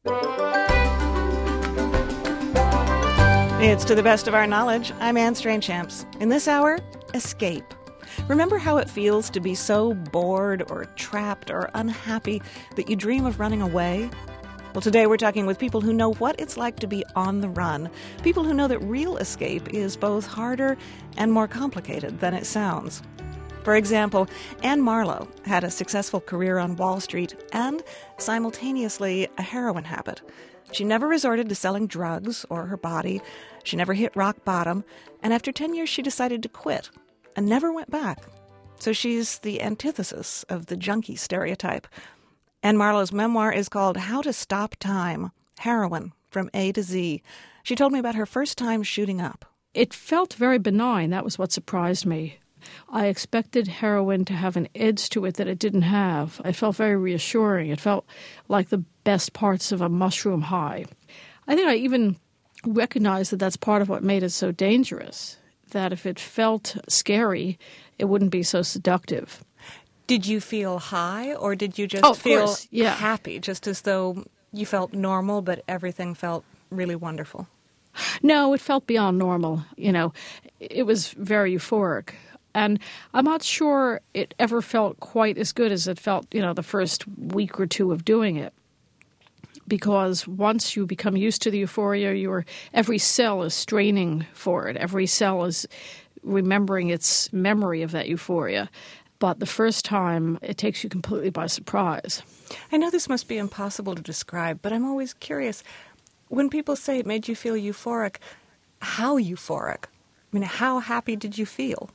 It's To the Best of Our Knowledge. I'm Anne Strainchamps. In this hour, escape. Remember how it feels to be so bored or trapped or unhappy that you dream of running away? Well, today we're talking with people who know what it's like to be on the run. People who know that real escape is both harder and more complicated than it sounds. For example, Anne Marlowe had a successful career on Wall Street and simultaneously a heroin habit. She never resorted to selling drugs or her body. She never hit rock bottom. And after 10 years, she decided to quit and never went back. So she's the antithesis of the junkie stereotype. Anne Marlowe's memoir is called How to Stop Time, Heroin from A to Z. She told me about her first time shooting up. It felt very benign. That was what surprised me. I expected heroin to have an edge to it that it didn't have. It felt very reassuring. It felt like the best parts of a mushroom high. I think I even recognized that that's part of what made it so dangerous, that if it felt scary, it wouldn't be so seductive. Did you feel high, or did you just feel happy, just as though you felt normal, but everything felt really wonderful? No, it felt beyond normal. It was very euphoric. And I'm not sure it ever felt quite as good as it felt, the first week or two of doing it. Because once you become used to the euphoria, every cell is straining for it. Every cell is remembering its memory of that euphoria. But the first time, it takes you completely by surprise. I know this must be impossible to describe, but I'm always curious. When people say it made you feel euphoric, how euphoric? How happy did you feel?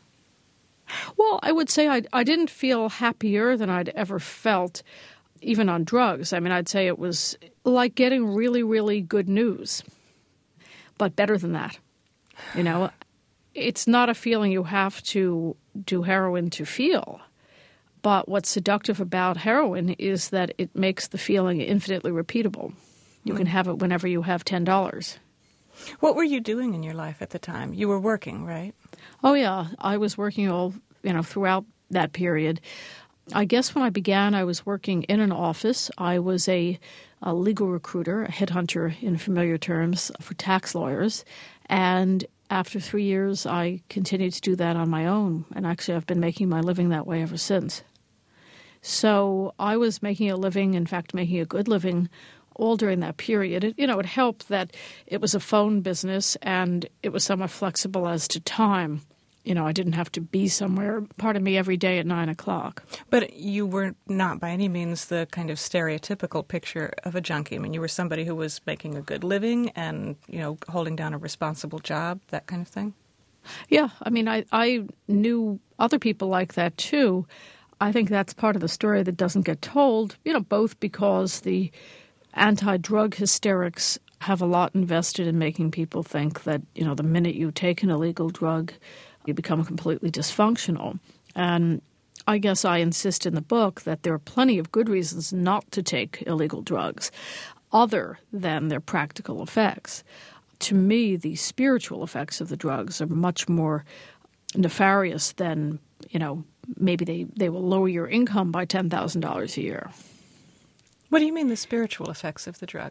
Well, I would say I didn't feel happier than I'd ever felt, even on drugs. I'd say it was like getting really, really good news, but better than that. It's not a feeling you have to do heroin to feel. But what's seductive about heroin is that it makes the feeling infinitely repeatable. You can have it whenever you have $10. What were you doing in your life at the time? You were working, right? Oh, yeah. I was working throughout that period. I guess when I began, I was working in an office. I was a legal recruiter, a headhunter in familiar terms, for tax lawyers. And after 3 years, I continued to do that on my own. And actually, I've been making my living that way ever since. So I was making a living, in fact, making a good living, all during that period. It helped that it was a phone business and it was somewhat flexible as to time. I didn't have to be somewhere, pardon me, every day at 9 o'clock. But you were not by any means the kind of stereotypical picture of a junkie. You were somebody who was making a good living and, holding down a responsible job, that kind of thing? Yeah. I knew other people like that, too. I think that's part of the story that doesn't get told, both because the anti-drug hysterics have a lot invested in making people think that, the minute you take an illegal drug, you become completely dysfunctional. And I guess I insist in the book that there are plenty of good reasons not to take illegal drugs, other than their practical effects. To me, the spiritual effects of the drugs are much more nefarious than, maybe they will lower your income by $10,000 a year. What do you mean the spiritual effects of the drug?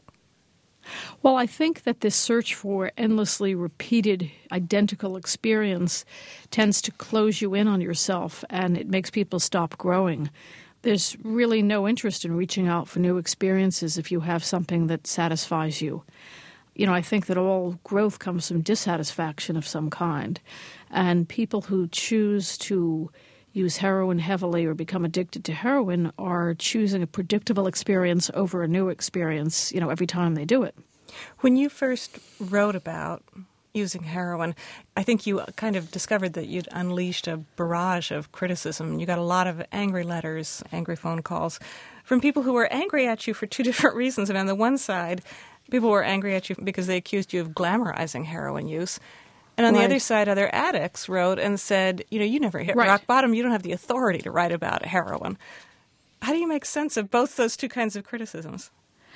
Well, I think that this search for endlessly repeated identical experience tends to close you in on yourself, and it makes people stop growing. There's really no interest in reaching out for new experiences if you have something that satisfies you. I think that all growth comes from dissatisfaction of some kind, and people who choose to use heroin heavily or become addicted to heroin are choosing a predictable experience over a new experience, every time they do it. When you first wrote about using heroin, I think you kind of discovered that you'd unleashed a barrage of criticism. You got a lot of angry letters, angry phone calls from people who were angry at you for two different reasons. On the one side, people were angry at you because they accused you of glamorizing heroin use. And on the other side, other addicts wrote and said, you never hit rock bottom. You don't have the authority to write about heroin. How do you make sense of both those two kinds of criticisms?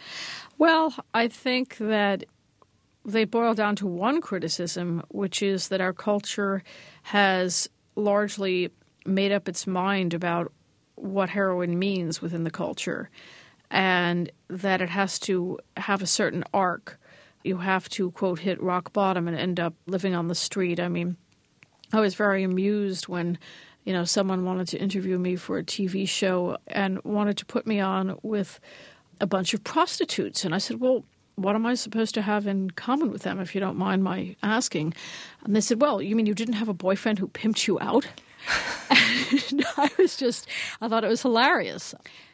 Well, I think that they boil down to one criticism, which is that our culture has largely made up its mind about what heroin means within the culture. and that it has to have a certain arc. You have to, quote, hit rock bottom and end up living on the street. I mean, I was very amused when, someone wanted to interview me for a TV show and wanted to put me on with a bunch of prostitutes. And I said, well, what am I supposed to have in common with them, if you don't mind my asking? And they said, well, you mean you didn't have a boyfriend who pimped you out? And I thought it was hilarious.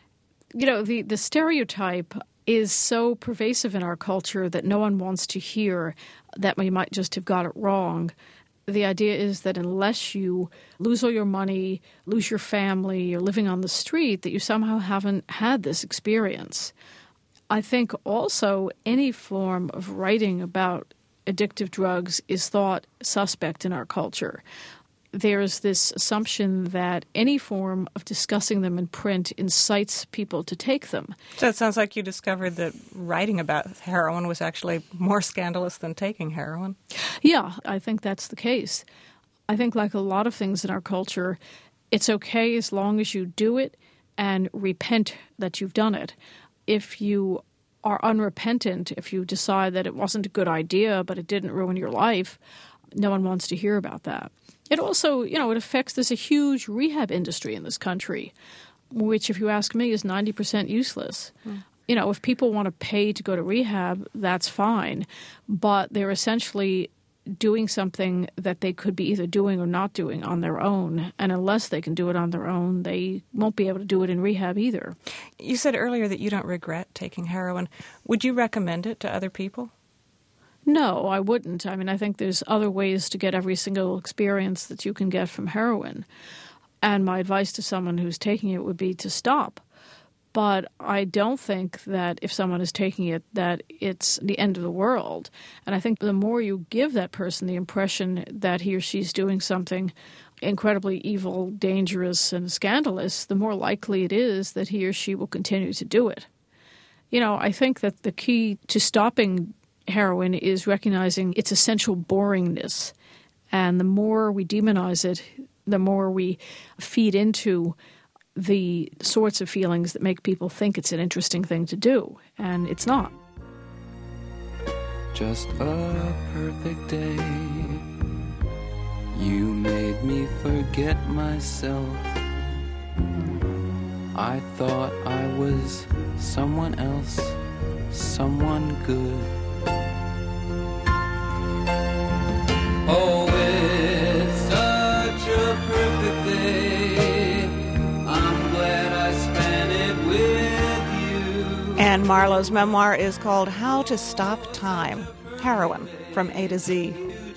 The stereotype is so pervasive in our culture that no one wants to hear that we might just have got it wrong. The idea is that unless you lose all your money, lose your family, you're living on the street, that you somehow haven't had this experience. I think also any form of writing about addictive drugs is thought suspect in our culture. There's this assumption that any form of discussing them in print incites people to take them. So it sounds like you discovered that writing about heroin was actually more scandalous than taking heroin. Yeah, I think that's the case. I think like a lot of things in our culture, it's okay as long as you do it and repent that you've done it. If you are unrepentant, if you decide that it wasn't a good idea but it didn't ruin your life, no one wants to hear about that. It also, it affects, there's a huge rehab industry in this country, which, if you ask me, is 90% useless. If people want to pay to go to rehab, that's fine. But they're essentially doing something that they could be either doing or not doing on their own. And unless they can do it on their own, they won't be able to do it in rehab either. You said earlier that you don't regret taking heroin. Would you recommend it to other people? No, I wouldn't. I mean, I think there's other ways to get every single experience that you can get from heroin. And my advice to someone who's taking it would be to stop. But I don't think that if someone is taking it, that it's the end of the world. And I think the more you give that person the impression that he or she's doing something incredibly evil, dangerous, and scandalous, the more likely it is that he or she will continue to do it. I think that the key to stopping heroin is recognizing its essential boringness. And the more we demonize it, the more we feed into the sorts of feelings that make people think it's an interesting thing to do. And it's not. Just a perfect day. You made me forget myself. I thought I was someone else, someone good. Oh, it's such a perfect day. I'm glad I spent it with you. Anne Marlow's memoir is called How to Stop Time, Heroin from A to Z.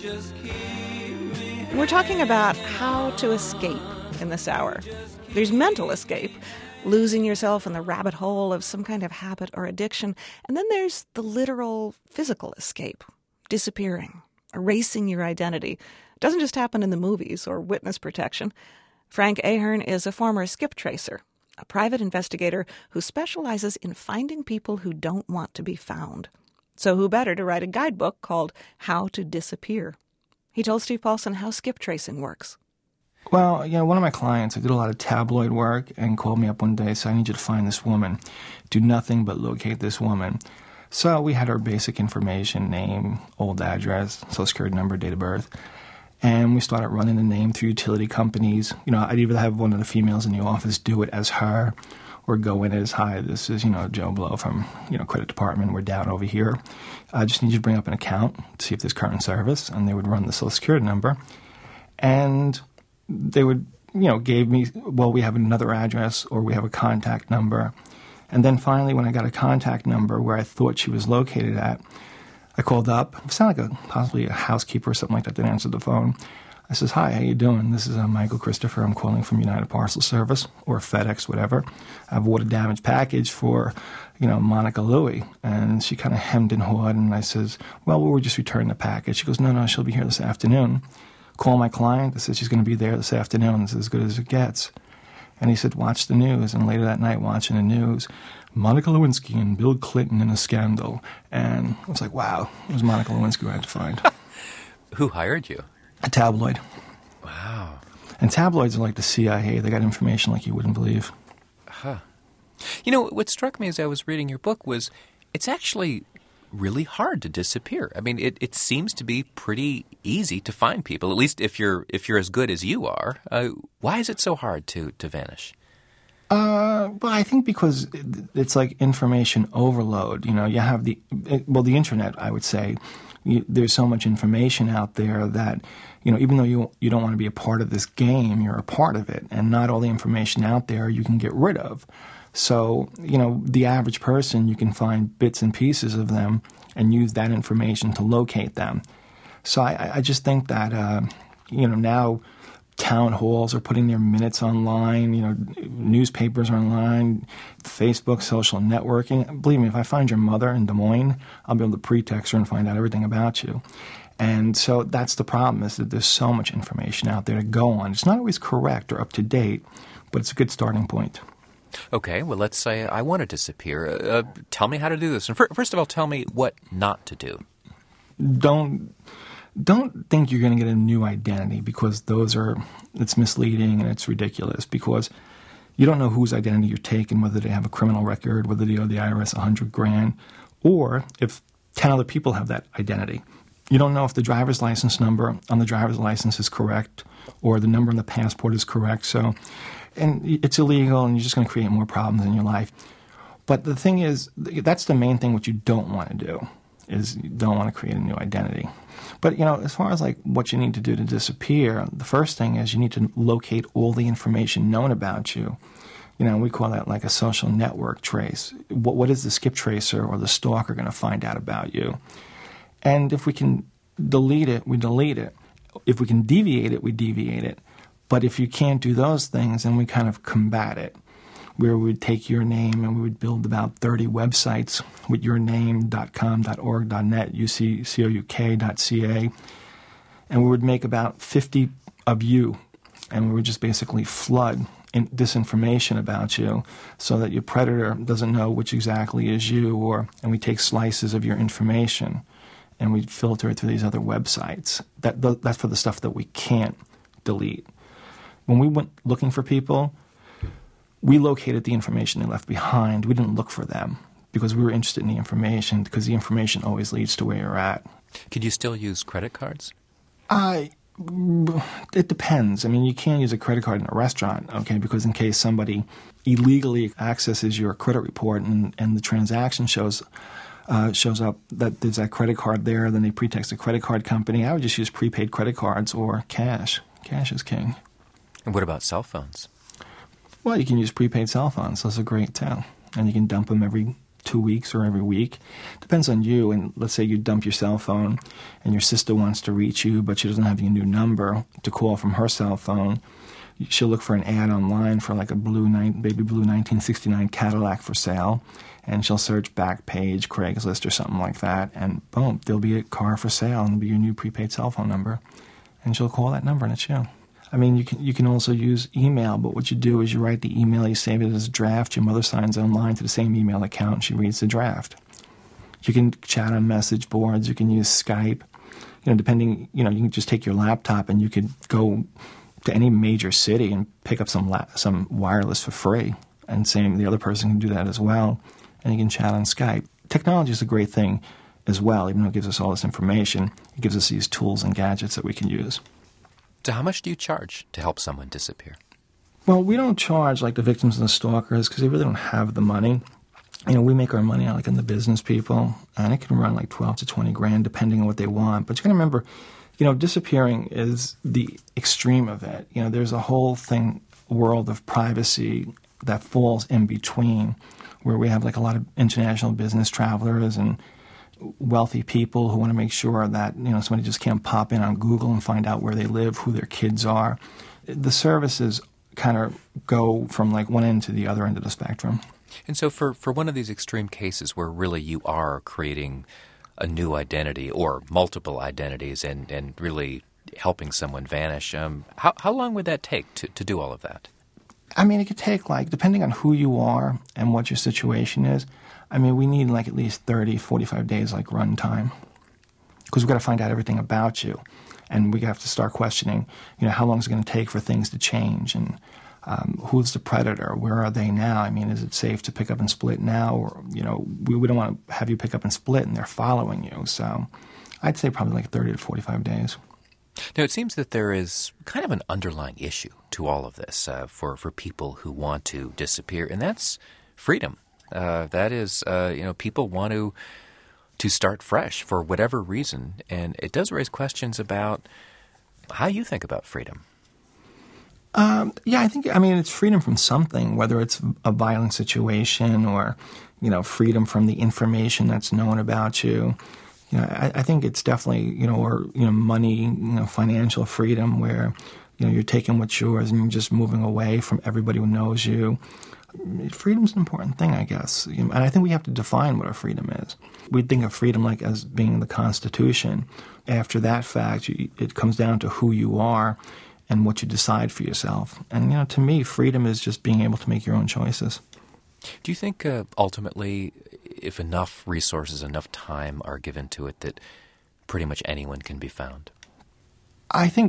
We're talking about how to escape in this hour. There's mental escape, losing yourself in the rabbit hole of some kind of habit or addiction. And then there's the literal physical escape, disappearing, erasing your identity. It doesn't just happen in the movies or witness protection. Frank Ahern is a former skip tracer, a private investigator who specializes in finding people who don't want to be found. So who better to write a guidebook called How to Disappear? He told Steve Paulson how skip tracing works. Well, one of my clients, I did a lot of tabloid work, and called me up one day and said, I need you to find this woman. Do nothing but locate this woman. So we had her basic information, name, old address, social security number, date of birth. And we started running the name through utility companies. I'd either have one of the females in the office do it as her or go in as, hi, this is, Joe Blow from, credit department. We're down over here. I just need you to bring up an account to see if there's current service. And they would run the social security number. And they would, gave me, well, we have another address or we have a contact number. And then finally, when I got a contact number where I thought she was located at, I called up. It sounded like possibly a housekeeper or something like that that answered the phone. I says, hi, how you doing? This is Michael Christopher. I'm calling from United Parcel Service or FedEx, whatever. I have a water damage package for, Monica Louie. And she kind of hemmed and hawed, and I says, well, we were just returning the package. She goes, no, she'll be here this afternoon. Call my client. I said, she's going to be there this afternoon. It's as good as it gets. And he said, watch the news. And later that night, watching the news, Monica Lewinsky and Bill Clinton in a scandal. And I was like, wow, it was Monica Lewinsky I had to find. Who hired you? A tabloid. Wow. And tabloids are like the CIA. They got information like you wouldn't believe. Huh. You know, what struck me as I was reading your book was it's actually really hard to disappear. I mean, it seems to be pretty easy to find people, at least if you're as good as you are. Why is it so hard to vanish? Well, I think because it's like information overload. You know, you have the internet, I would say. There's so much information out there that, you know, even though you don't want to be a part of this game, you're a part of it. And not all the information out there you can get rid of. So, you know, the average person, you can find bits and pieces of them and use that information to locate them. So I just think that, you know, now town halls are putting their minutes online, you know, newspapers are online, Facebook, social networking. Believe me, if I find your mother in Des Moines, I'll be able to pretext her and find out everything about you. And so that's the problem, is that there's so much information out there to go on. It's not always correct or up to date, but it's a good starting point. Okay, well, let's say I want to disappear. Tell me how to do this. And first of all, tell me what not to do. Don't think you're going to get a new identity, because it's misleading and it's ridiculous, because you don't know whose identity you're taking, whether they have a criminal record, whether they owe the IRS $100,000, or if 10 other people have that identity. You don't know if the driver's license number on the driver's license is correct or the number on the passport is correct. So, and it's illegal, and you're just going to create more problems in your life. But the thing is, that's the main thing what you don't want to do, is you don't want to create a new identity. But, you know, as far as like what you need to do to disappear, the first thing is you need to locate all the information known about you. You know, we call that like a social network trace. What is the skip tracer or the stalker going to find out about you? And if we can delete it, we delete it. If we can deviate it, we deviate it. But if you can't do those things, then we kind of combat it, where we would take your name and we would build about 30 websites with your name.com, .org, .net, uccouk.ca, and we would make about 50 of you, and we would just basically flood disinformation about you so that your predator doesn't know which exactly is you, and we take slices of your information and we filter it through these other websites. That's for the stuff that we can't delete. When we went looking for people, we located the information they left behind. We didn't look for them because we were interested in the information, because the information always leads to where you're at. Could you still use credit cards? It depends. I mean, you can't use a credit card in a restaurant, okay, because in case somebody illegally accesses your credit report and the transaction shows up that there's that credit card there, then they pretext a credit card company. I would just use prepaid credit cards or cash. Cash is king. And what about cell phones? Well, you can use prepaid cell phones. Those are great, too. And you can dump them every 2 weeks or every week. Depends on you. And let's say you dump your cell phone and your sister wants to reach you, but she doesn't have your new number to call from her cell phone. She'll look for an ad online for like a baby blue 1969 Cadillac for sale. And she'll search Backpage, Craigslist, or something like that. And boom, there'll be a car for sale and it'll be your new prepaid cell phone number. And she'll call that number and it's you. I mean, you can also use email, but what you do is you write the email, you save it as a draft, your mother signs online to the same email account, and she reads the draft. You can chat on message boards, you can use Skype, you know, you can just take your laptop and you could go to any major city and pick up some wireless for free, and the other person can do that as well, and you can chat on Skype. Technology is a great thing as well, even though it gives us all this information, it gives us these tools and gadgets that we can use. So how much do you charge to help someone disappear? Well, we don't charge like the victims and the stalkers because they really don't have the money. You know, we make our money like in the business people, and it can run like 12 to 20 grand depending on what they want. But you got to remember, you know, disappearing is the extreme of it. You know, there's a whole world of privacy that falls in between, where we have like a lot of international business travelers and wealthy people who want to make sure that, you know, somebody just can't pop in on Google and find out where they live, who their kids are. The services kind of go from like one end to the other end of the spectrum. And so for one of these extreme cases where really you are creating a new identity or multiple identities and really helping someone vanish, how long would that take to do all of that? I mean, it could take, like, depending on who you are and what your situation is, I mean, we need like at least 30, 45 days like run time, because we've got to find out everything about you, and we have to start questioning, you know, how long is it going to take for things to change, and Who's the predator? Where are they now? I mean, is it safe to pick up and split now? Or, we don't want to have you pick up and split and they're following you. So I'd say probably like 30 to 45 days. Now, it seems that there is kind of an underlying issue to all of this for people who want to disappear, and that's freedom. That is, people want to start fresh for whatever reason, and it does raise questions about how you think about freedom. I think it's freedom from something, whether it's a violent situation or, freedom from the information that's known about you. I think it's definitely, money, financial freedom where, you're taking what's yours and you're just moving away from everybody who knows you. Freedom's an important thing, I guess. And I think we have to define what our freedom is. We think of freedom like as being the Constitution. After that fact, it comes down to who you are and what you decide for yourself. And, to me, freedom is just being able to make your own choices. Do you think ultimately, if enough resources, enough time are given to it, that pretty much anyone can be found? I think,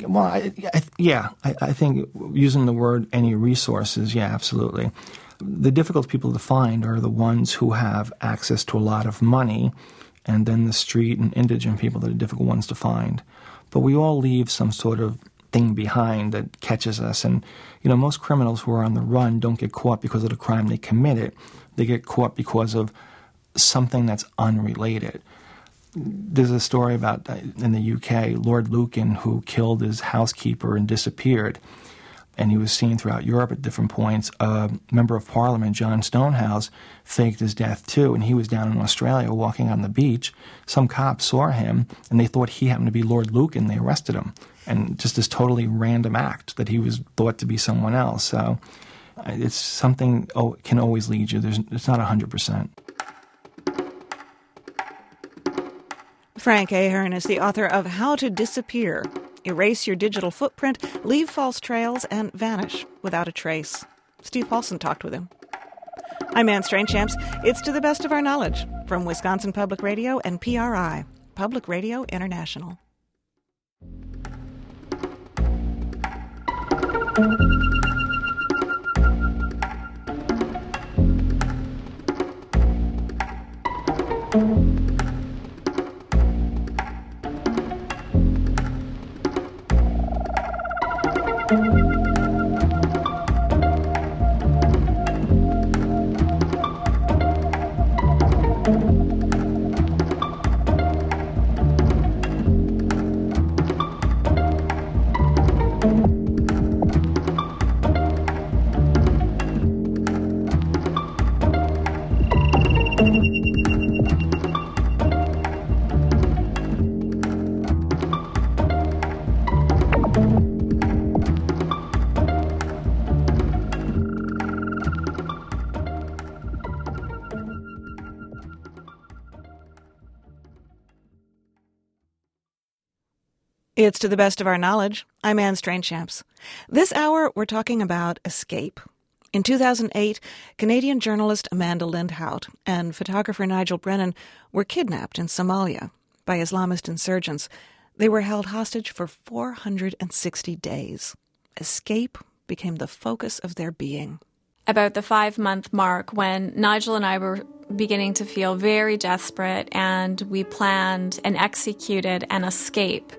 I think using the word any resources, yeah, absolutely. The difficult people to find are the ones who have access to a lot of money, and then the street and indigent people that are difficult ones to find. But we all leave some sort of thing behind that catches us. And, most criminals who are on the run don't get caught because of the crime they committed. They get caught because of something that's unrelated. There's a story about, in the UK, Lord Lucan, who killed his housekeeper and disappeared. And he was seen throughout Europe at different points. A member of Parliament, John Stonehouse, faked his death too, and he was down in Australia walking on the beach. Some cops saw him, and they thought he happened to be Lord Lucan. They arrested him. And just this totally random act that he was thought to be someone else. So it's something can always lead you. It's not 100%. Frank Ahern is the author of How to Disappear. Erase your digital footprint, leave false trails, and vanish without a trace. Steve Paulson talked with him. I'm Anne Strainchamps. It's To the Best of Our Knowledge from Wisconsin Public Radio and PRI, Public Radio International. It's To the Best of Our Knowledge. I'm Anne Strainchamps. This hour, we're talking about escape. In 2008, Canadian journalist Amanda Lindhout and photographer Nigel Brennan were kidnapped in Somalia by Islamist insurgents. They were held hostage for 460 days. Escape became the focus of their being. About the 5-month mark, when Nigel and I were beginning to feel very desperate, and we planned and executed an escape.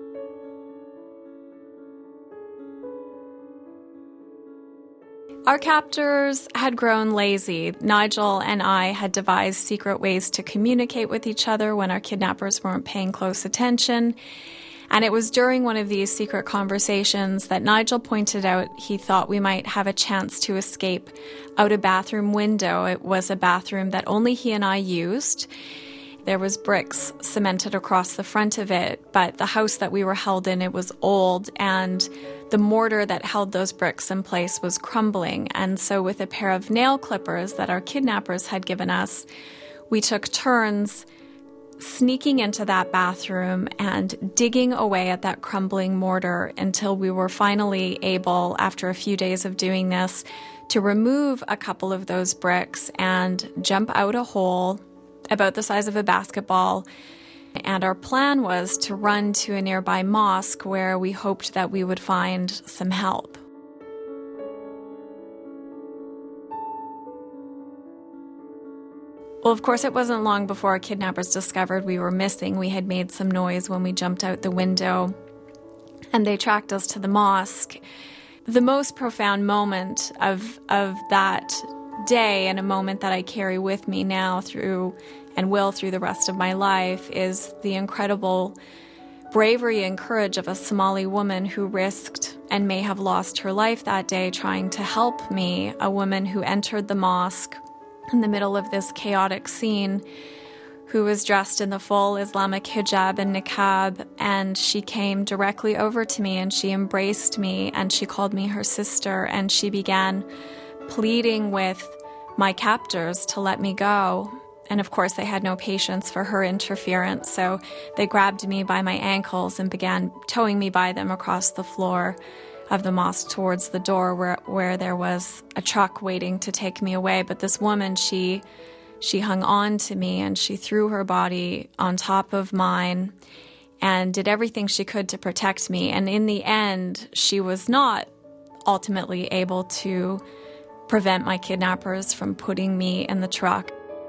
Our captors had grown lazy. Nigel and I had devised secret ways to communicate with each other when our kidnappers weren't paying close attention. And it was during one of these secret conversations that Nigel pointed out he thought we might have a chance to escape out a bathroom window. It was a bathroom that only he and I used. There was bricks cemented across the front of it, but the house that we were held in, it was old, and the mortar that held those bricks in place was crumbling. And so with a pair of nail clippers that our kidnappers had given us, we took turns sneaking into that bathroom and digging away at that crumbling mortar until we were finally able, after a few days of doing this, to remove a couple of those bricks and jump out a hole about the size of a basketball. And our plan was to run to a nearby mosque where we hoped that we would find some help. Well, of course, it wasn't long before our kidnappers discovered we were missing. We had made some noise when we jumped out the window, and they tracked us to the mosque. The most profound moment of that day, and a moment that I carry with me now through the rest of my life, is the incredible bravery and courage of a Somali woman who risked and may have lost her life that day trying to help me, a woman who entered the mosque in the middle of this chaotic scene, who was dressed in the full Islamic hijab and niqab, and she came directly over to me and she embraced me and she called me her sister, and she began pleading with my captors to let me go. And of course, they had no patience for her interference, so they grabbed me by my ankles and began towing me by them across the floor of the mosque towards the door where there was a truck waiting to take me away. But this woman, she hung on to me and she threw her body on top of mine and did everything she could to protect me. And in the end, she was not ultimately able to prevent my kidnappers from putting me in the truck.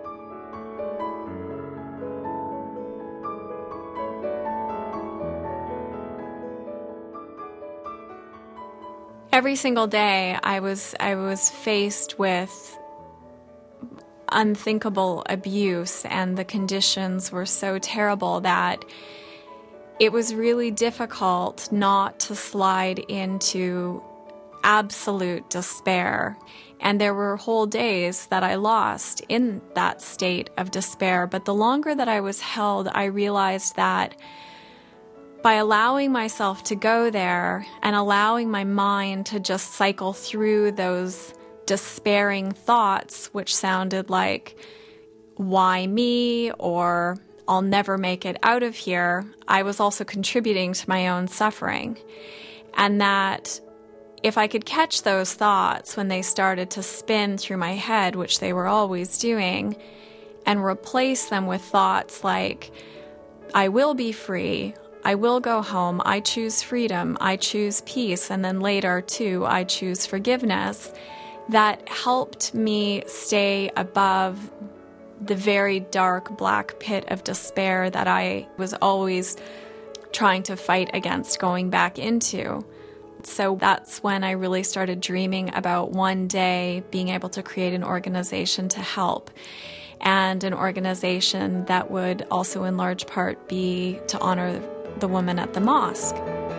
Every single day, I was faced with unthinkable abuse, and the conditions were so terrible that it was really difficult not to slide into absolute despair. And there were whole days that I lost in that state of despair. But the longer that I was held, I realized that by allowing myself to go there and allowing my mind to just cycle through those despairing thoughts, which sounded like, why me? Or I'll never make it out of here, I was also contributing to my own suffering. And that if I could catch those thoughts when they started to spin through my head, which they were always doing, and replace them with thoughts like, I will be free, I will go home, I choose freedom, I choose peace, and then later, too, I choose forgiveness, that helped me stay above the very dark black pit of despair that I was always trying to fight against going back into. So that's when I really started dreaming about one day being able to create an organization to help, and an organization that would also in large part be to honor the woman at the mosque.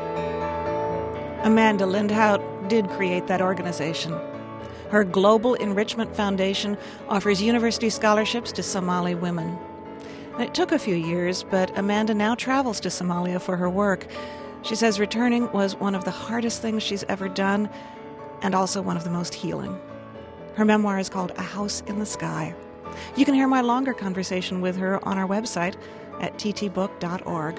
Amanda Lindhout did create that organization. Her Global Enrichment Foundation offers university scholarships to Somali women. It took a few years, but Amanda now travels to Somalia for her work. She says returning was one of the hardest things she's ever done, and also one of the most healing. Her memoir is called A House in the Sky. You can hear my longer conversation with her on our website at ttbook.org.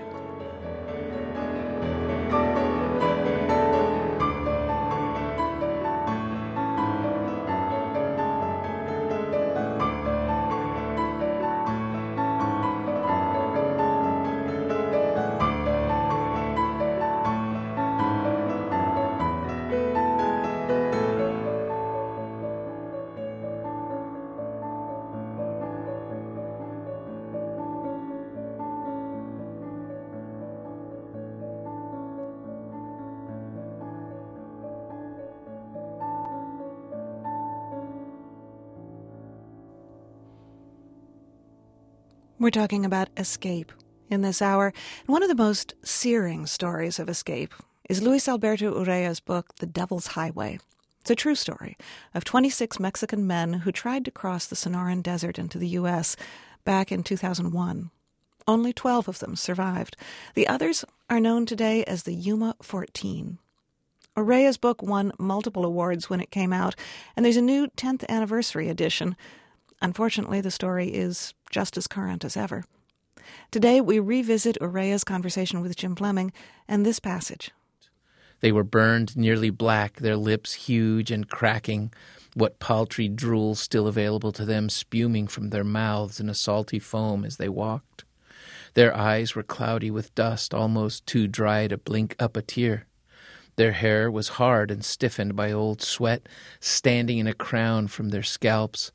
We're talking about escape in this hour. And one of the most searing stories of escape is Luis Alberto Urrea's book, The Devil's Highway. It's a true story of 26 Mexican men who tried to cross the Sonoran Desert into the U.S. back in 2001. Only 12 of them survived. The others are known today as the Yuma 14. Urrea's book won multiple awards when it came out, and there's a new 10th anniversary edition. Unfortunately, the story is just as current as ever. Today, we revisit Urrea's conversation with Jim Fleming and this passage. They were burned nearly black, their lips huge and cracking, what paltry drool still available to them spuming from their mouths in a salty foam as they walked. Their eyes were cloudy with dust, almost too dry to blink up a tear. Their hair was hard and stiffened by old sweat, standing in a crown from their scalps.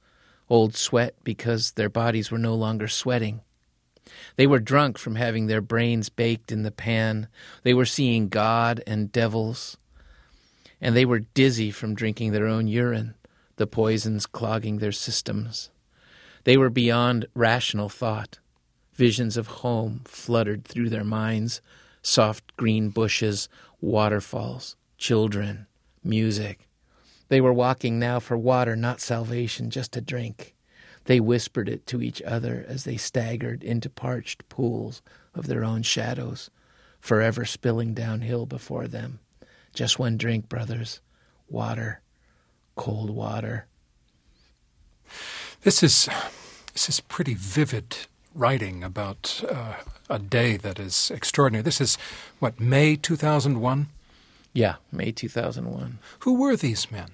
Old Sweat because their bodies were no longer sweating. They were drunk from having their brains baked in the pan. They were seeing God and devils. And they were dizzy from drinking their own urine, the poisons clogging their systems. They were beyond rational thought. Visions of home fluttered through their minds, soft green bushes, waterfalls, children, music. They were walking now for water, not salvation, just a drink. They whispered it to each other as they staggered into parched pools of their own shadows, forever spilling downhill before them. Just one drink, brothers. Water. Cold water. This is pretty vivid writing about a day that is extraordinary. This is, May 2001? Yeah, May 2001. Who were these men?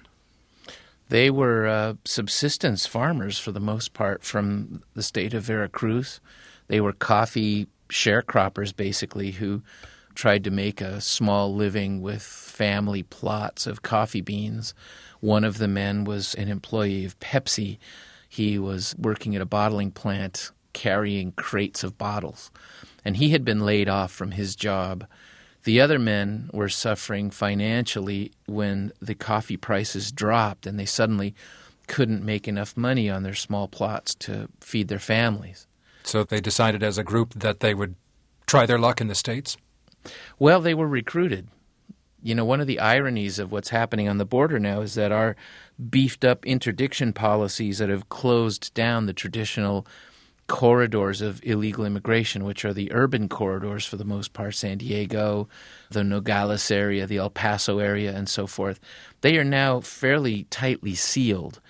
They were subsistence farmers for the most part from the state of Veracruz. They were coffee sharecroppers, basically, who tried to make a small living with family plots of coffee beans. One of the men was an employee of Pepsi. He was working at a bottling plant carrying crates of bottles, and he had been laid off from his job. The other men were suffering financially when the coffee prices dropped and they suddenly couldn't make enough money on their small plots to feed their families. So they decided as a group that they would try their luck in the States? Well, they were recruited. You know, one of the ironies of what's happening on the border now is that our beefed-up interdiction policies that have closed down the traditional corridors of illegal immigration, which are the urban corridors for the most part, San Diego, the Nogales area, the El Paso area, and so forth, they are now fairly tightly sealed.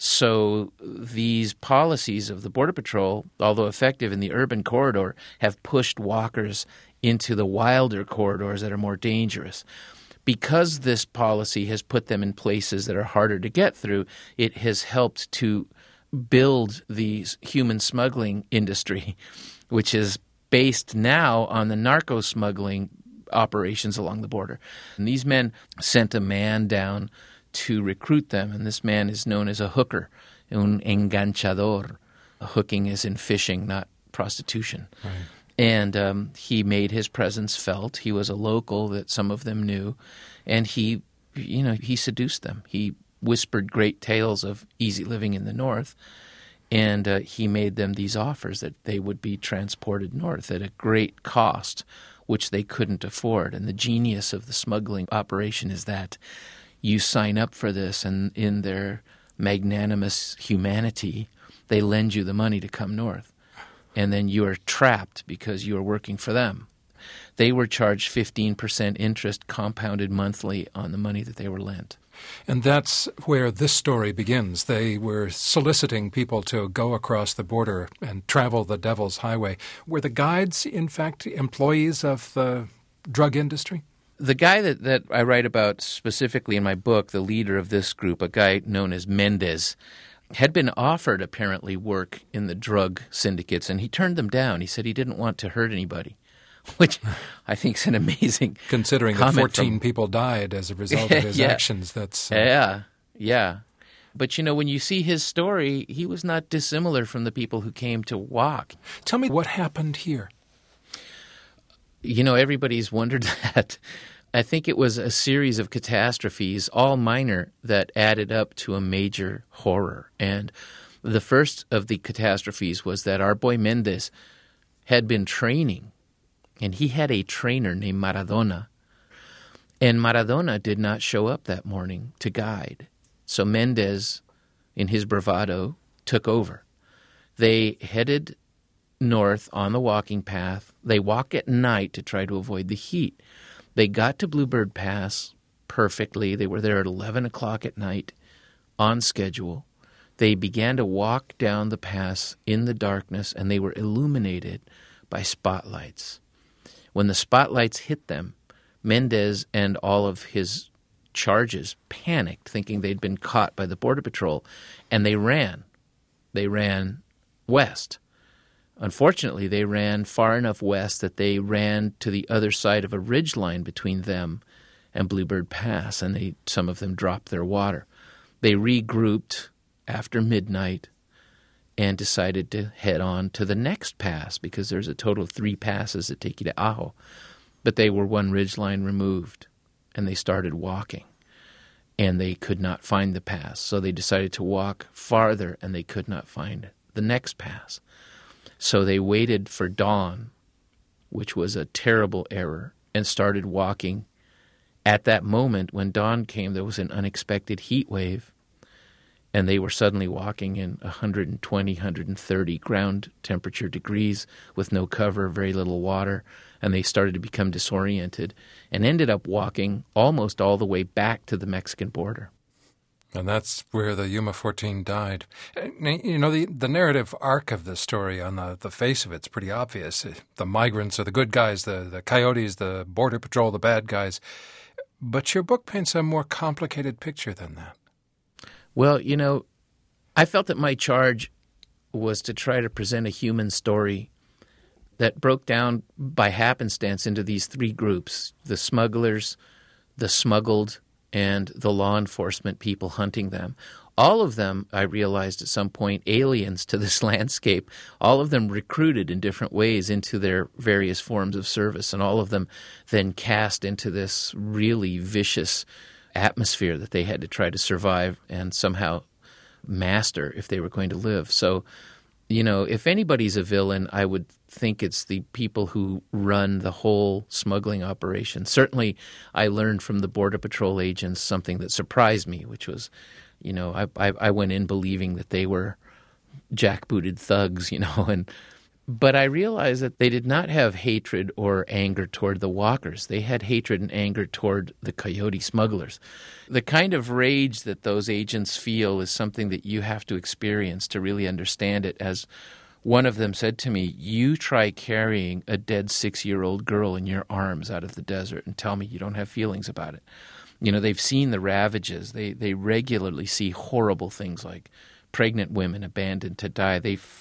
So these policies of the Border Patrol, although effective in the urban corridor, have pushed walkers into the wilder corridors that are more dangerous. Because this policy has put them in places that are harder to get through, it has helped to build the human smuggling industry, which is based now on the narco smuggling operations along the border. And these men sent a man down to recruit them, and this man is known as a hooker, un enganchador. Hooking is in fishing, not prostitution. Right. And he made his presence felt. He was a local that some of them knew, and he seduced them. He whispered great tales of easy living in the north, and he made them these offers that they would be transported north at a great cost, which they couldn't afford. And the genius of the smuggling operation is that you sign up for this, and in their magnanimous humanity, they lend you the money to come north. And then you are trapped because you are working for them. They were charged 15% interest compounded monthly on the money that they were lent. And that's where this story begins. They were soliciting people to go across the border and travel the Devil's Highway. Were the guides, in fact, employees of the drug industry? The guy that I write about specifically in my book, the leader of this group, a guy known as Mendez, had been offered apparently work in the drug syndicates, and he turned them down. He said he didn't want to hurt anybody, which I think is an amazing considering that 14 people died as a result of his actions. That's Yeah. But, when you see his story, he was not dissimilar from the people who came to walk. Tell me what happened here. Everybody's wondered that. I think it was a series of catastrophes, all minor, that added up to a major horror. And the first of the catastrophes was that our boy Mendez had been training, and he had a trainer named Maradona. And Maradona did not show up that morning to guide. So Mendez, in his bravado, took over. They headed north on the walking path. They walk at night to try to avoid the heat. They got to Bluebird Pass perfectly. They were there at 11 o'clock at night on schedule. They began to walk down the pass in the darkness, and they were illuminated by spotlights. When the spotlights hit them, Mendez and all of his charges panicked, thinking they'd been caught by the Border Patrol, and they ran. They ran west. Unfortunately, they ran far enough west that they ran to the other side of a ridge line between them and Bluebird Pass, and some of them dropped their water. They regrouped after midnight. and decided to head on to the next pass because there's a total of 3 passes that take you to Ajo. But they were one ridgeline removed, and they started walking, and they could not find the pass. So they decided to walk farther, and they could not find the next pass. So they waited for dawn, which was a terrible error, and started walking. At that moment, when dawn came, there was an unexpected heat wave, and they were suddenly walking in 120, 130 ground temperature degrees with no cover, very little water, and they started to become disoriented and ended up walking almost all the way back to the Mexican border. And that's where the Yuma 14 died. You know, the narrative arc of the story on the face of it's pretty obvious. The migrants are the good guys, the coyotes, the border patrol, the bad guys. But your book paints a more complicated picture than that. Well, you know, I felt that my charge was to try to present a human story that broke down by happenstance into these 3 groups: the smugglers, the smuggled, and the law enforcement people hunting them. All of them, I realized at some point, aliens to this landscape. All of them recruited in different ways into their various forms of service, and all of them then cast into this really vicious atmosphere that they had to try to survive and somehow master if they were going to live. So, you know, if anybody's a villain, I would think it's the people who run the whole smuggling operation. Certainly, I learned from the Border Patrol agents something that surprised me, which was, you know, I went in believing that they were jackbooted thugs, you know, but I realized that they did not have hatred or anger toward the walkers. They had hatred and anger toward the coyote smugglers. The kind of rage that those agents feel is something that you have to experience to really understand it. As one of them said to me, "You try carrying a dead 6-year-old girl in your arms out of the desert and tell me you don't have feelings about it." You know, they've seen the ravages. They regularly see horrible things like pregnant women abandoned to die.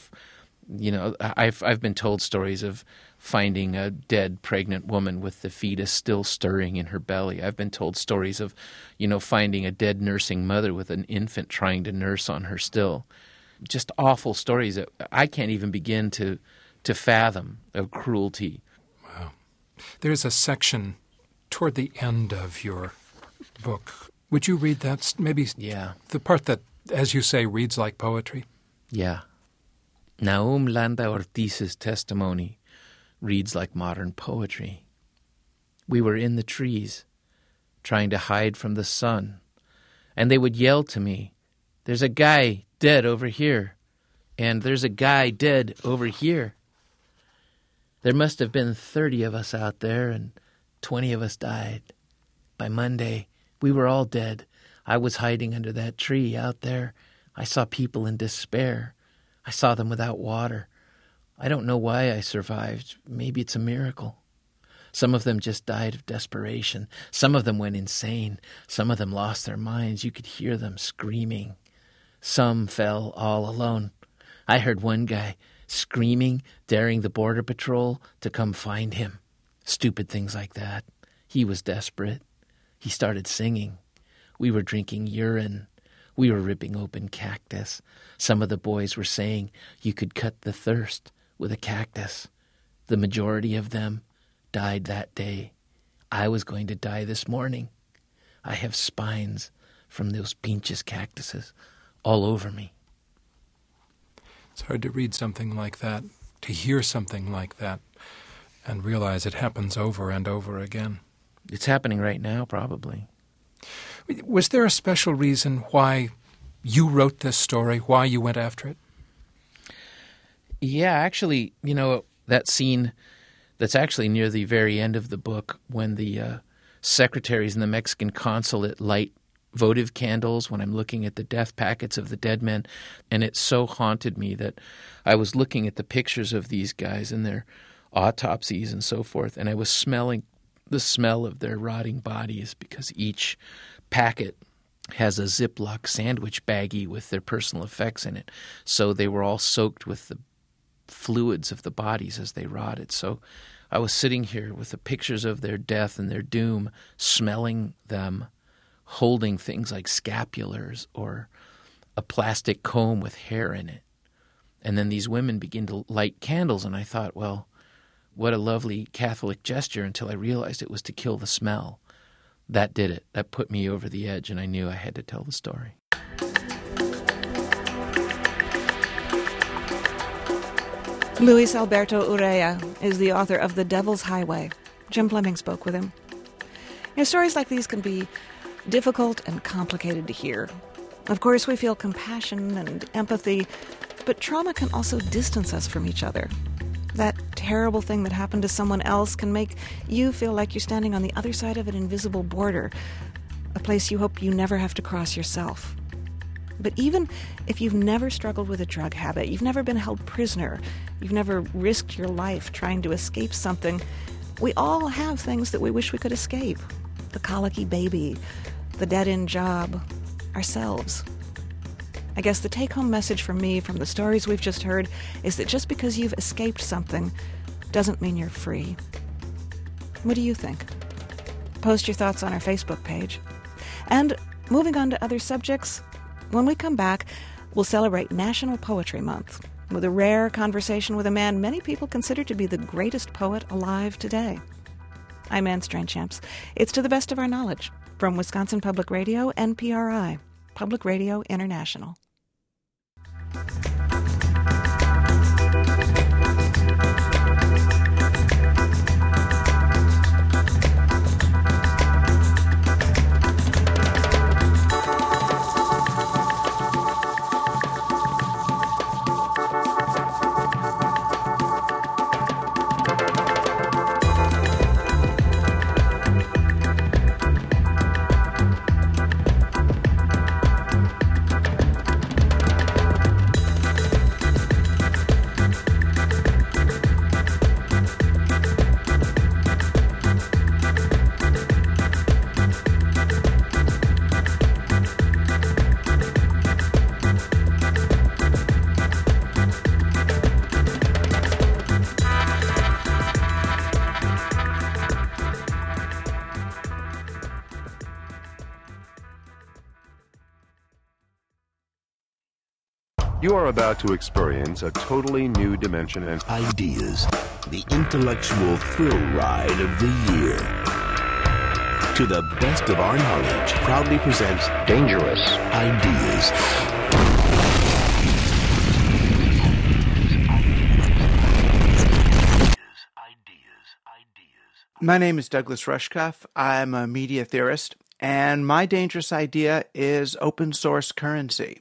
You know, I've been told stories of finding a dead pregnant woman with the fetus still stirring in her belly. I've been told stories of, you know, finding a dead nursing mother with an infant trying to nurse on her still. Just awful stories that I can't even begin to fathom of cruelty. Wow. There's a section toward the end of your book. Would you read that? Maybe the part that, as you say, reads like poetry? Yeah. Nahum Landa Ortiz's testimony reads like modern poetry. We were in the trees, trying to hide from the sun, and they would yell to me, "There's a guy dead over here, and there's a guy dead over here." There must have been 30 of us out there, and 20 of us died. By Monday, we were all dead. I was hiding under that tree out there. I saw people in despair. I saw them without water. I don't know why I survived. Maybe it's a miracle. Some of them just died of desperation. Some of them went insane. Some of them lost their minds. You could hear them screaming. Some fell all alone. I heard one guy screaming, daring the Border Patrol to come find him. Stupid things like that. He was desperate. He started singing. We were drinking urine. We were ripping open cactus. Some of the boys were saying you could cut the thirst with a cactus. The majority of them died that day. I was going to die this morning. I have spines from those pinches cactuses all over me. It's hard to read something like that, to hear something like that, and realize it happens over and over again. It's happening right now, probably. Was there a special reason why you wrote this story, why you went after it? Yeah, actually, you know, that scene that's actually near the very end of the book when the secretaries in the Mexican consulate light votive candles when I'm looking at the death packets of the dead men, and it so haunted me that I was looking at the pictures of these guys and their autopsies and so forth, and I was smelling the smell of their rotting bodies because each packet has a Ziploc sandwich baggie with their personal effects in it. So they were all soaked with the fluids of the bodies as they rotted. So I was sitting here with the pictures of their death and their doom, smelling them, holding things like scapulars or a plastic comb with hair in it. And then these women begin to light candles, and I thought, well, what a lovely Catholic gesture, until I realized it was to kill the smell. That did it. That put me over the edge, and I knew I had to tell the story. Luis Alberto Urrea is the author of The Devil's Highway. Jim Fleming spoke with him. Stories like these can be difficult and complicated to hear. Of course, we feel compassion and empathy, but trauma can also distance us from each other. That terrible thing that happened to someone else can make you feel like you're standing on the other side of an invisible border, a place you hope you never have to cross yourself. But even if you've never struggled with a drug habit, you've never been held prisoner, you've never risked your life trying to escape something, we all have things that we wish we could escape. The colicky baby, the dead-end job, ourselves. I guess the take-home message for me from the stories we've just heard is that just because you've escaped something doesn't mean you're free. What do you think? Post your thoughts on our Facebook page. And moving on to other subjects, when we come back, we'll celebrate National Poetry Month with a rare conversation with a man many people consider to be the greatest poet alive today. I'm Anne Strainchamps. It's To the Best of Our Knowledge from Wisconsin Public Radio and PRI, Public Radio International. You are about to experience a totally new dimension and ideas, the intellectual thrill ride of the year. To the Best of Our Knowledge proudly presents Dangerous Ideas. My name is Douglas Rushkoff. I'm a media theorist, and my dangerous idea is open source currency.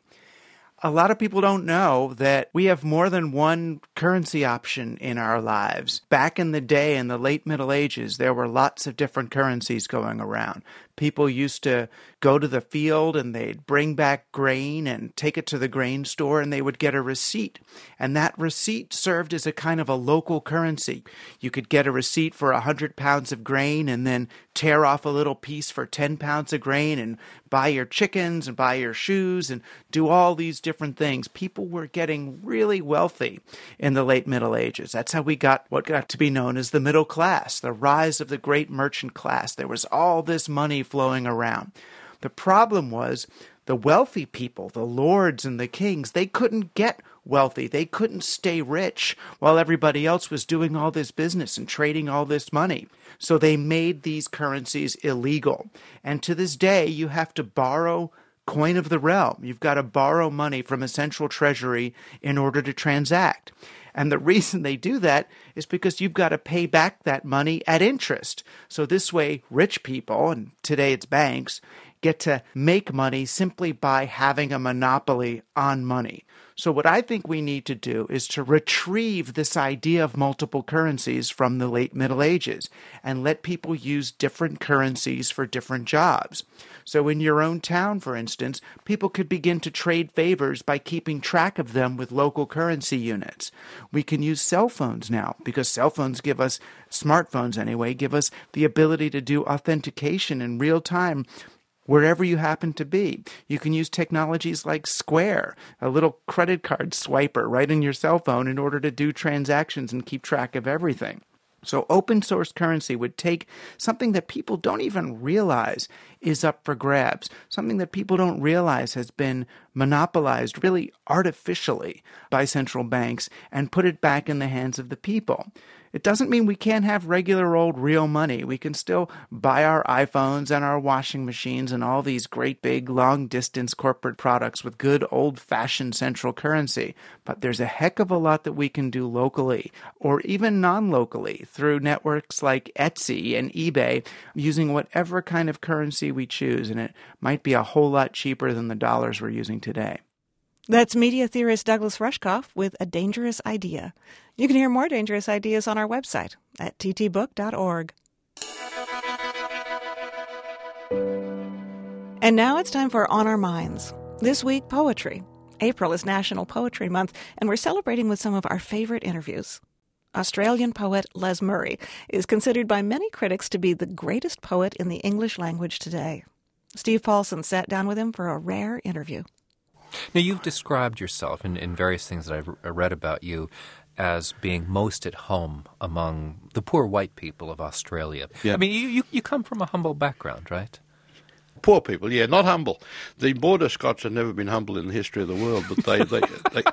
A lot of people don't know that we have more than one currency option in our lives. Back in the day, in the late Middle Ages, there were lots of different currencies going around. People used to go to the field and they'd bring back grain and take it to the grain store and they would get a receipt. And that receipt served as a kind of a local currency. You could get a receipt for 100 pounds of grain and then tear off a little piece for 10 pounds of grain and buy your chickens and buy your shoes and do all these different things. People were getting really wealthy in the late Middle Ages. That's how we got what got to be known as the middle class, the rise of the great merchant class. There was all this money flowing around. The problem was the wealthy people, the lords and the kings, they couldn't get wealthy. They couldn't stay rich while everybody else was doing all this business and trading all this money. So they made these currencies illegal. And to this day, you have to borrow coin of the realm. You've got to borrow money from a central treasury in order to transact. And the reason they do that is because you've got to pay back that money at interest. So this way, rich people, and today it's banks, get to make money simply by having a monopoly on money. So what I think we need to do is to retrieve this idea of multiple currencies from the late Middle Ages and let people use different currencies for different jobs. So in your own town, for instance, people could begin to trade favors by keeping track of them with local currency units. We can use cell phones now because cell phones give us, smartphones anyway, give us the ability to do authentication in real time wherever you happen to be. You can use technologies like Square, a little credit card swiper right in your cell phone in order to do transactions and keep track of everything. So open source currency would take something that people don't even realize is up for grabs, something that people don't realize has been monopolized really artificially by central banks, and put it back in the hands of the people. It doesn't mean we can't have regular old real money. We can still buy our iPhones and our washing machines and all these great big long-distance corporate products with good old-fashioned central currency. But there's a heck of a lot that we can do locally or even non-locally through networks like Etsy and eBay, using whatever kind of currency we choose, and it might be a whole lot cheaper than the dollars we're using today. That's media theorist Douglas Rushkoff with A Dangerous Idea. You can hear more dangerous ideas on our website at ttbook.org. And now it's time for On Our Minds. This week, poetry. April is National Poetry Month, and we're celebrating with some of our favorite interviews. Australian poet Les Murray is considered by many critics to be the greatest poet in the English language today. Steve Paulson sat down with him for a rare interview. Now, you've described yourself in various things that I've read about you as being most at home among the poor white people of Australia. Yeah. I mean, you come from a humble background, right? Poor people, yeah, not humble. The Border Scots have never been humble in the history of the world, but they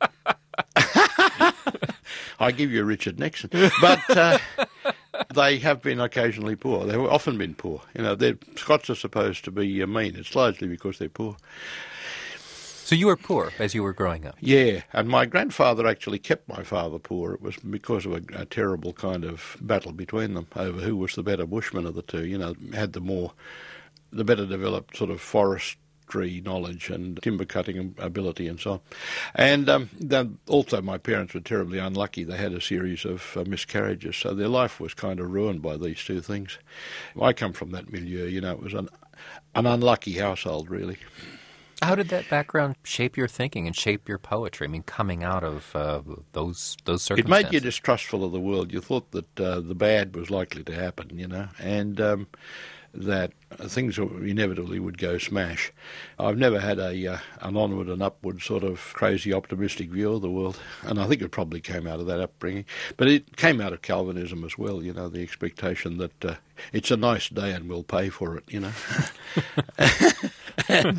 I give you a Richard Nixon. But they have been occasionally poor. They've often been poor. You know, the Scots are supposed to be mean. It's largely because they're poor. So you were poor as you were growing up? Yeah, and my grandfather actually kept my father poor. It was because of a terrible kind of battle between them over who was the better bushman of the two. You know, had the better developed sort of forestry knowledge and timber cutting ability and so on. And then also my parents were terribly unlucky. They had a series of miscarriages, so their life was kind of ruined by these two things. I come from that milieu, you know, it was an unlucky household, really. How did that background shape your thinking and shape your poetry? I mean, coming out of those circumstances. It made you distrustful of the world. You thought that the bad was likely to happen, you know, and that things inevitably would go smash. I've never had an onward and upward sort of crazy optimistic view of the world, and I think it probably came out of that upbringing. But it came out of Calvinism as well, you know, the expectation that it's a nice day and we'll pay for it, you know. And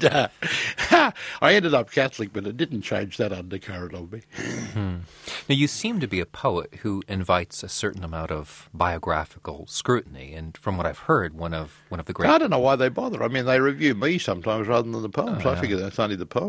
I ended up Catholic, but it didn't change that undercurrent of me. Mm-hmm. Now, you seem to be a poet who invites a certain amount of biographical scrutiny, and from what I've heard, one of the great... I don't know why they bother. I mean, they review me sometimes rather than the poems. I figure that's only the poems.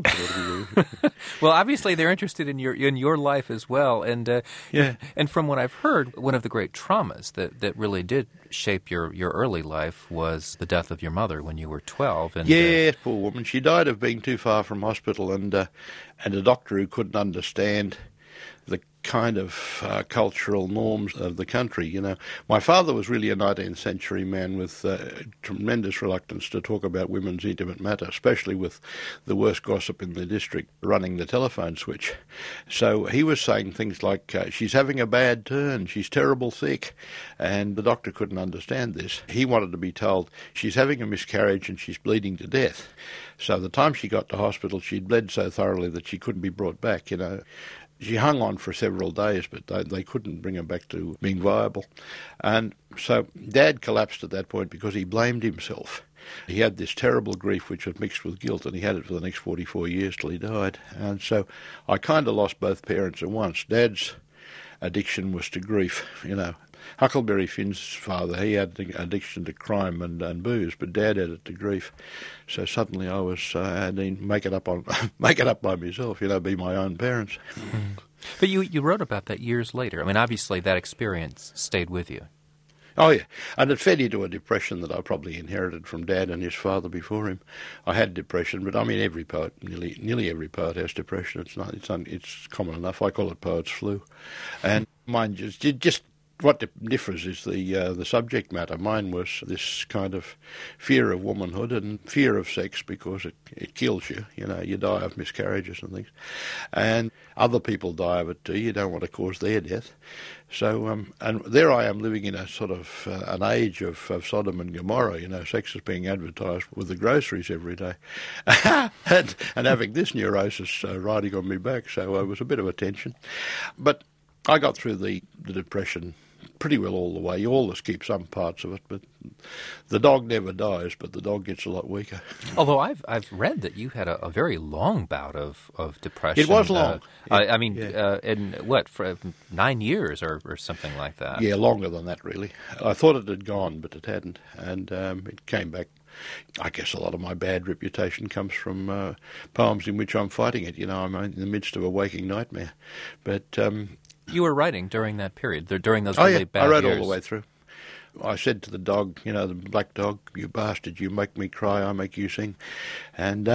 Well, obviously, they're interested in your life as well, and and from what I've heard, one of the great traumas that really did shape your early life was the death of your mother when you were 12. And, yes, poor woman. She died of being too far from hospital, and a doctor who couldn't understand the kind of cultural norms of the country, you know. My father was really a 19th century man with tremendous reluctance to talk about women's intimate matter, especially with the worst gossip in the district running the telephone switch. So he was saying things like, she's having a bad turn, she's terrible thick, and the doctor couldn't understand this. He wanted to be told, she's having a miscarriage and she's bleeding to death. So the time she got to hospital, she'd bled so thoroughly that she couldn't be brought back, you know. She hung on for several days, but they couldn't bring her back to being viable. And so Dad collapsed at that point because he blamed himself. He had this terrible grief which was mixed with guilt, and he had it for the next 44 years till he died. And so I kind of lost both parents at once. Dad's addiction was to grief, you know. Huckleberry Finn's father, he had an addiction to crime and booze, but Dad had it to grief. So suddenly I was had to make it up by myself, you know, be my own parents. Mm. But you wrote about that years later. I mean, obviously that experience stayed with you. Oh, yeah. And it fed into a depression that I probably inherited from Dad and his father before him. I had depression, but I mean, every poet, nearly every poet has depression. It's common enough. I call it poet's flu. And mine just what differs is the subject matter. Mine was this kind of fear of womanhood and fear of sex because it kills you. You know, you die of miscarriages and things. And other people die of it too. You don't want to cause their death. So, and there I am living in a sort of an age of Sodom and Gomorrah, you know, sex is being advertised with the groceries every day. and having this neurosis riding on me back, so it was a bit of a tension. But I got through the depression pretty well all the way. You always keep some parts of it, but the dog never dies, but the dog gets a lot weaker. Although I've read that you had a very long bout of depression. It was long. In what, for 9 years or something like that? Yeah, longer than that, really. I thought it had gone, but it hadn't, and it came back. I guess a lot of my bad reputation comes from poems in which I'm fighting it. I'm in the midst of a waking nightmare. But you were writing during that period, during those really bad years. I wrote all the way through. I said to the dog, the black dog, "You bastard, you make me cry, I make you sing." And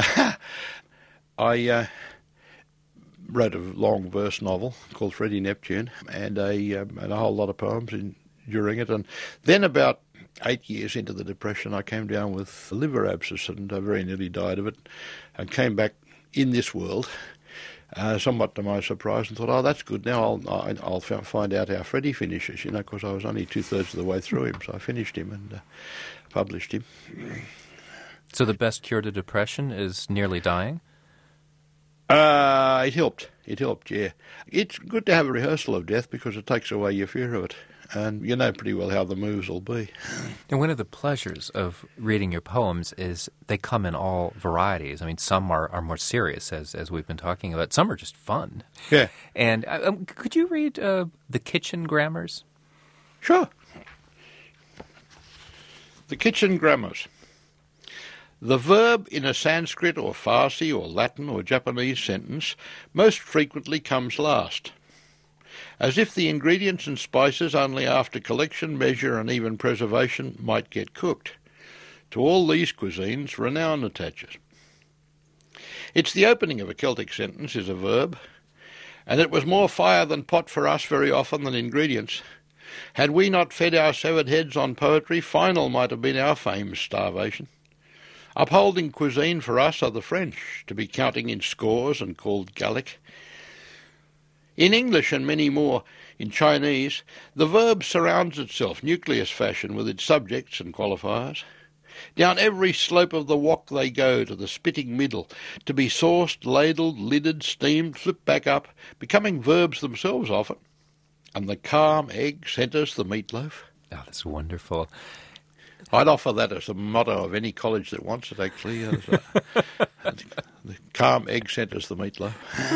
I wrote a long verse novel called Freddie Neptune and a whole lot of poems during it. And then about 8 years into the Depression, I came down with a liver abscess and I very nearly died of it, and came back in this world, somewhat to my surprise, and thought, oh, that's good. Now I'll find out how Freddie finishes, because I was only 2/3 of the way through him, so I finished him and published him. So the best cure to depression is nearly dying? It helped. It helped, yeah. It's good to have a rehearsal of death because it takes away your fear of it. And you know pretty well how the moves will be. And one of the pleasures of reading your poems is they come in all varieties. I mean, some are more serious, as we've been talking about. Some are just fun. Yeah. And could you read The Kitchen Grammars? Sure. The Kitchen Grammars. The verb in a Sanskrit or Farsi or Latin or Japanese sentence most frequently comes last, as if the ingredients and spices only after collection, measure and even preservation might get cooked. To all these cuisines, renown attaches. It's the opening of a Celtic sentence is a verb, and it was more fire than pot for us very often than ingredients. Had we not fed our severed heads on poetry, final might have been our fame's starvation. Upholding cuisine for us are the French, to be counting in scores and called Gallic. In English and many more, in Chinese, the verb surrounds itself, nucleus fashion, with its subjects and qualifiers. Down every slope of the wok they go to the spitting middle, to be sauced, ladled, lidded, steamed, flipped back up, becoming verbs themselves often. And the calm egg centres the meatloaf. Oh, that's wonderful. I'd offer that as a motto of any college that wants it, actually. The calm egg centres the meatloaf.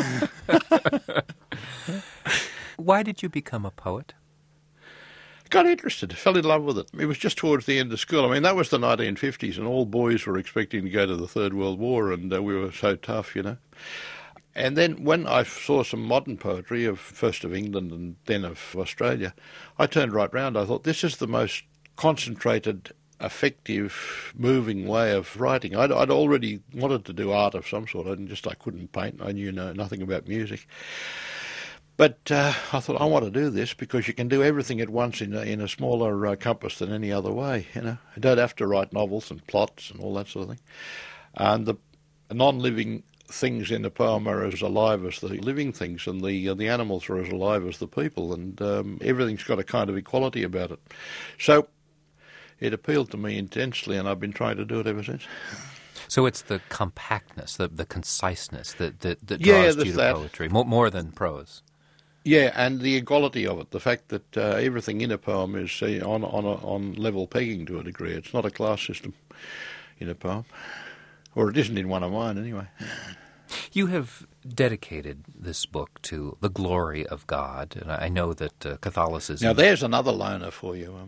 Why did you become a poet? Got interested, fell in love with it. It was just towards the end of school. I mean, that was the 1950s, and all boys were expecting to go to the Third World War, and we were so tough, And then when I saw some modern poetry, first of England and then of Australia, I turned right round. I thought, this is the most concentrated, effective, moving way of writing. I'd already wanted to do art of some sort. I couldn't paint. I knew nothing about music. But I thought, I want to do this because you can do everything at once in a smaller compass than any other way. I don't have to write novels and plots and all that sort of thing. And the non-living things in a poem are as alive as the living things, and the animals are as alive as the people, and everything's got a kind of equality about it. So it appealed to me intensely, and I've been trying to do it ever since. So it's the compactness, the conciseness that draws you to poetry, more than prose. Yeah, and the equality of it, the fact that everything in a poem is on level pegging to a degree. It's not a class system in a poem, or it isn't in one of mine anyway. You have dedicated this book to the glory of God, and I know that Catholicism... Now, there's another loner for you.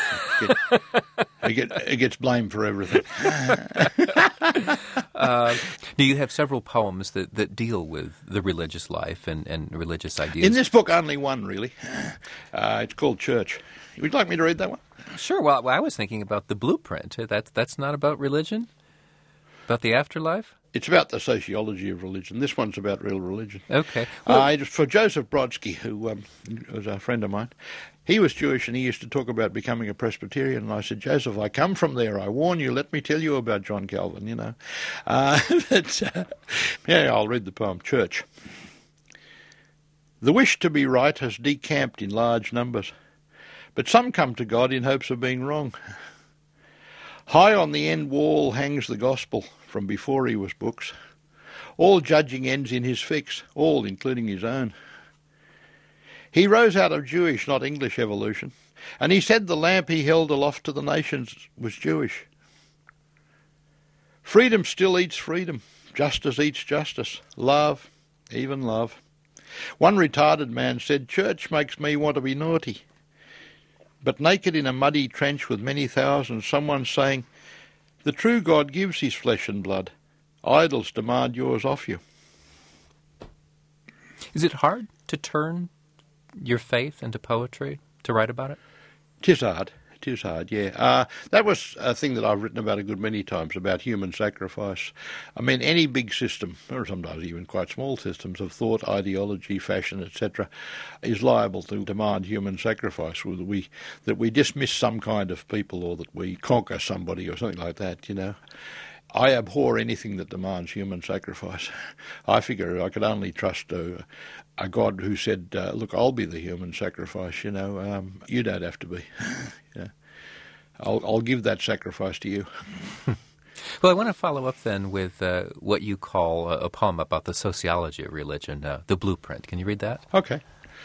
I mean, it gets blamed for everything. Do you have several poems that deal with the religious life and religious ideas? In this book, only one, really. It's called Church. Would you like me to read that one? Sure. Well, I was thinking about the blueprint. That's not about religion? About the afterlife? It's about the sociology of religion. This one's about real religion. Okay. Well, for Joseph Brodsky, who was a friend of mine, he was Jewish and he used to talk about becoming a Presbyterian. And I said, Joseph, I come from there. I warn you, let me tell you about John Calvin, I'll read the poem, Church. The wish to be right has decamped in large numbers, but some come to God in hopes of being wrong. High on the end wall hangs the gospel from before he was books. All judging ends in his fix, all including his own. He rose out of Jewish, not English evolution, And he said the lamp he held aloft to the nations was Jewish. Freedom still eats freedom. Justice eats justice. Love, even love. One retarded man said, church makes me want to be naughty. But naked in a muddy trench with many thousands, someone's saying, the true God gives his flesh and blood. Idols demand yours off you. Is it hard to turn your faith into poetry, to write about it? 'Tis hard. It is hard, yeah. That was a thing that I've written about a good many times, about human sacrifice. I mean, any big system, or sometimes even quite small systems of thought, ideology, fashion, etc., is liable to demand human sacrifice, that we dismiss some kind of people or that we conquer somebody or something like that, you know. I abhor anything that demands human sacrifice. I figure I could only trust a God who said, look, I'll be the human sacrifice, you know. You don't have to be. Yeah. I'll give that sacrifice to you. Well, I want to follow up then with what you call a poem about the sociology of religion, The Blueprint. Can you read that? Okay.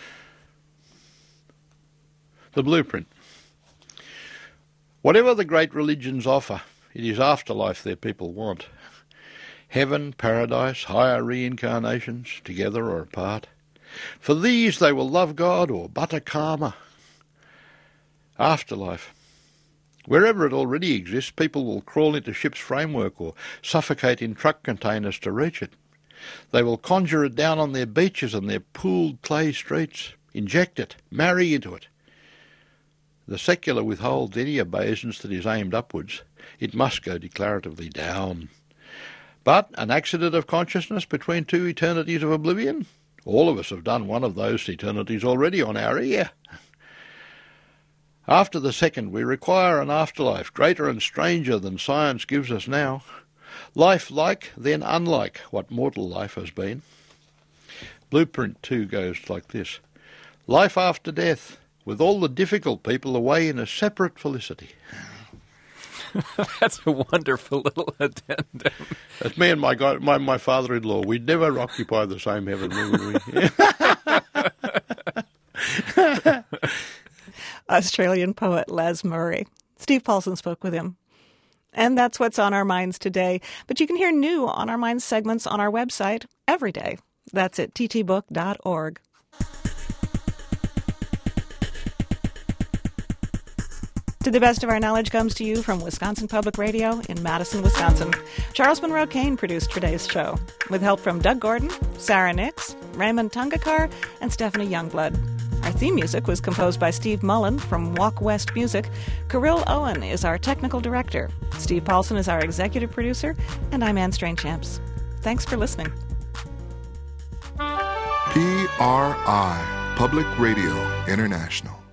The Blueprint. Whatever the great religions offer, it is afterlife their people want. Heaven, paradise, higher reincarnations, together or apart. For these they will love God or butter karma. Afterlife. Wherever it already exists, people will crawl into ship's framework or suffocate in truck containers to reach it. They will conjure it down on their beaches and their pooled clay streets, inject it, marry into it. The secular withholds any obeisance that is aimed upwards. It must go declaratively down. But an accident of consciousness between two eternities of oblivion? All of us have done one of those eternities already on our ear. After the second, we require an afterlife greater and stranger than science gives us now. Life like, then unlike what mortal life has been. Blueprint 2 goes like this. Life after death, with all the difficult people away in a separate felicity. That's a wonderful little addendum. That's me and my father-in-law. We'd never occupy the same heaven, would we? Australian poet Les Murray. Steve Paulson spoke with him. And that's what's on our minds today. But you can hear new On Our Minds segments on our website every day. That's at ttbook.org. To the Best of Our Knowledge comes to you from Wisconsin Public Radio in Madison, Wisconsin. Charles Monroe Kane produced today's show, with help from Doug Gordon, Sarah Nix, Raymond Tungakar, and Stephanie Youngblood. Our theme music was composed by Steve Mullen from Walk West Music. Kirill Owen is our technical director. Steve Paulson is our executive producer, and I'm Anne Strainchamps. Thanks for listening. PRI, Public Radio International.